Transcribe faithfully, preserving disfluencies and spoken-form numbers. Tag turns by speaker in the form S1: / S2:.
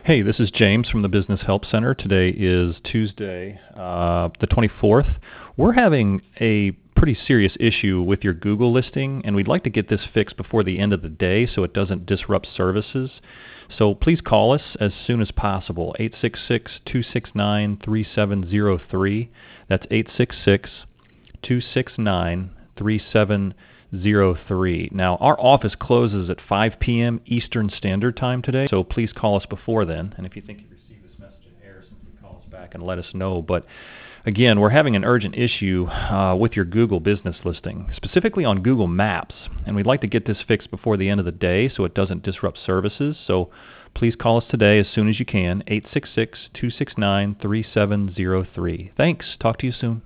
S1: Hey, this is James from the Business Help Center. Today is Tuesday, uh, the twenty-fourth. We're having a pretty serious issue with your Google listing, and we'd like to get this fixed before the end of the day so it doesn't disrupt services. So please call us as soon as possible, eight six six, two six nine, three seven zero three. That's eight six six, two six nine, three seven zero three. Now, our office closes at five p.m. Eastern Standard Time today, so please call us before then. And if you think you received this message in error, simply call us back and let us know. But again, we're having an urgent issue uh, with your Google business listing, specifically on Google Maps, and we'd like to get this fixed before the end of the day so it doesn't disrupt services. So please call us today as soon as you can, eight six six, two six nine, three seven zero three. Thanks. Talk to you soon.